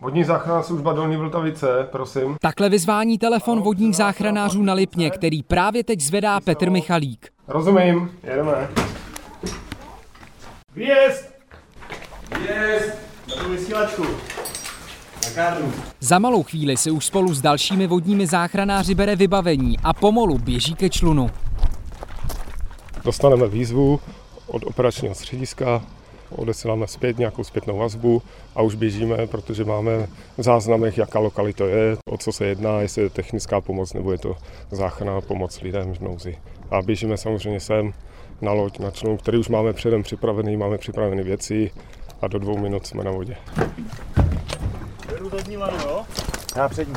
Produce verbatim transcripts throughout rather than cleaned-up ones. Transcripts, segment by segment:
Vodní záchranná služba Dolní Vltavice, prosím. Takhle vyzvání telefon vodních záchranářů na Lipně, který právě teď zvedá Petr Michalík. Rozumím, jedeme. Výjezd! Výjezd! Na tu vysílačku. Na kárnu. Za malou chvíli si už spolu s dalšími vodními záchranáři bere vybavení a pomalu běží ke člunu. Dostaneme výzvu od operačního střediska, odesíláme zpět nějakou zpětnou vazbu a už běžíme, protože máme v záznamech, jaká lokalita je, o co se jedná, jestli je technická pomoc nebo je to záchranná pomoc lidem v nouzi. A běžíme samozřejmě sem na loď, na člun, který už máme předem připravený, máme připravené věci a do dvou minut jsme na vodě. Beru zadní lano, jo? Já přední.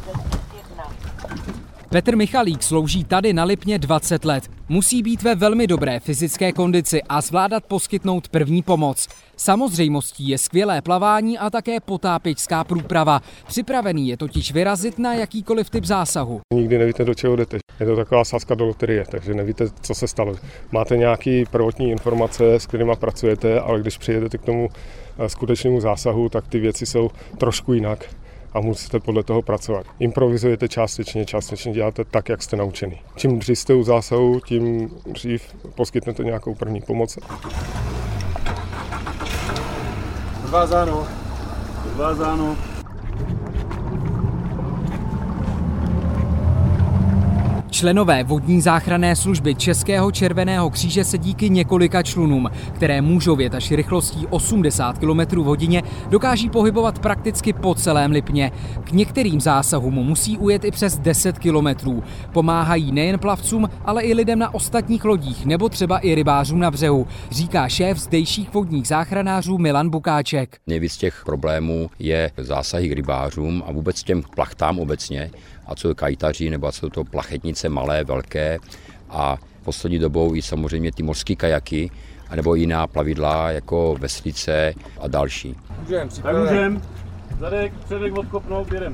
Petr Michalík slouží tady na Lipně dvacet let. Musí být ve velmi dobré fyzické kondici a zvládat poskytnout první pomoc. Samozřejmostí je skvělé plavání a také potápěčská průprava. Připravený je totiž vyrazit na jakýkoliv typ zásahu. Nikdy nevíte, do čeho jdete. Je to taková sázka do loterie, takže nevíte, co se stalo. Máte nějaké prvotní informace, s kterými pracujete, ale když přijedete k tomu skutečnému zásahu, tak ty věci jsou trošku jinak a musíte podle toho pracovat. Improvizujete částečně, částečně děláte tak, jak jste naučený. Čím dřív jste u zásahu, tím dřív poskytnete nějakou první pomoc. Odvázáno. Odvázáno. Členové vodní záchranné služby Českého červeného kříže se díky několika člunům, které můžou jet až rychlostí osmdesát kilometrů v hodině, dokáží pohybovat prakticky po celém Lipně. K některým zásahům musí ujet i přes deset kilometrů. Pomáhají nejen plavcům, ale i lidem na ostatních lodích nebo třeba i rybářům na břehu, říká šéf zdejších vodních záchranářů Milan Bukáček. Nejvíc těch problémů je zásahy k rybářům a vůbec těm plachtám obecně, a co kajtaří, nebo jsou to plachetnice malé, velké a poslední dobou i samozřejmě ty mořské kajaky, anebo jiná plavidla jako veslice a další. Můžem, tak můžem. Zadek, předek odkopnout, jedem.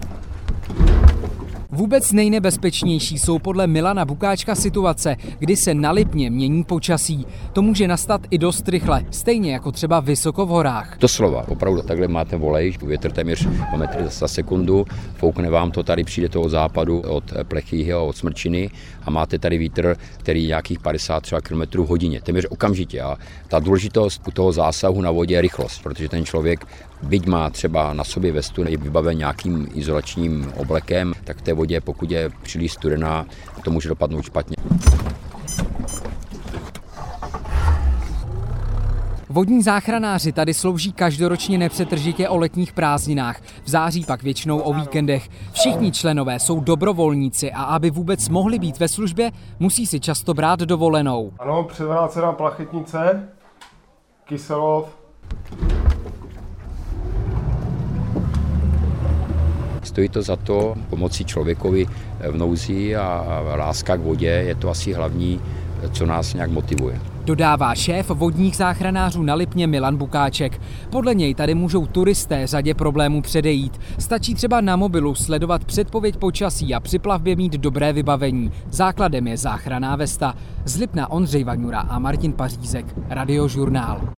Vůbec nejnebezpečnější jsou podle Milana Bukáčka situace, kdy se na Lipně mění počasí. To může nastat i dost rychle, stejně jako třeba vysoko v horách. Doslova, opravdu takhle máte volej, větr téměř o metr za sekundu, foukne vám to tady, přijde to od západu, od Plechyho a od Smrčiny a máte tady vítr, který je nějakých padesát třeba kilometrů v hodině, téměř okamžitě. A ta důležitost u toho zásahu na vodě je rychlost, protože ten člověk, byť má třeba na sobě vestu, je vybaven nějakým izolačním oblekem, tak v té vodě, pokud je příliš studená, to může dopadnout špatně. Vodní záchranáři tady slouží každoročně nepřetržitě o letních prázdninách, v září pak většinou o víkendech. Všichni členové jsou dobrovolníci a aby vůbec mohli být ve službě, musí si často brát dovolenou. Ano, převrácená plachetnice, Kyselov. Stojí to za to pomocí člověkovi v nouzi a láska k vodě je to asi hlavní, co nás nějak motivuje. Dodává šéf vodních záchranářů na Lipně Milan Bukáček. Podle něj tady můžou turisté řadě problémů předejít. Stačí třeba na mobilu sledovat předpověď počasí a při plavbě mít dobré vybavení. Základem je záchranná vesta. Z Lipna Ondřej Vaňura a Martin Pařízek, Radiožurnál.